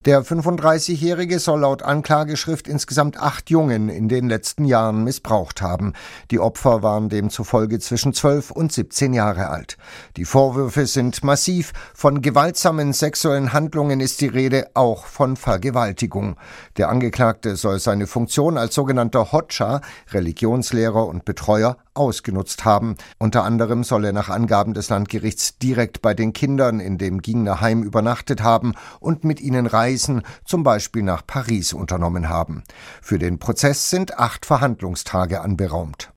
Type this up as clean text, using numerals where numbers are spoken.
Der 35-Jährige soll laut Anklageschrift insgesamt 8 Jungen in den letzten Jahren missbraucht haben. Die Opfer waren demzufolge zwischen 12 und 17 Jahre alt. Die Vorwürfe sind massiv. Von gewaltsamen sexuellen Handlungen ist die Rede, auch von Vergewaltigung. Der Angeklagte soll seine Funktion als sogenannter Hodscha, Religionslehrer und Betreuer, ausgenutzt haben. Unter anderem soll er nach Angaben des Landgerichts direkt bei den Kindern in dem Gießener Heim übernachtet haben und mit ihnen Reisen, zum Beispiel nach Paris, unternommen haben. Für den Prozess sind 8 Verhandlungstage anberaumt.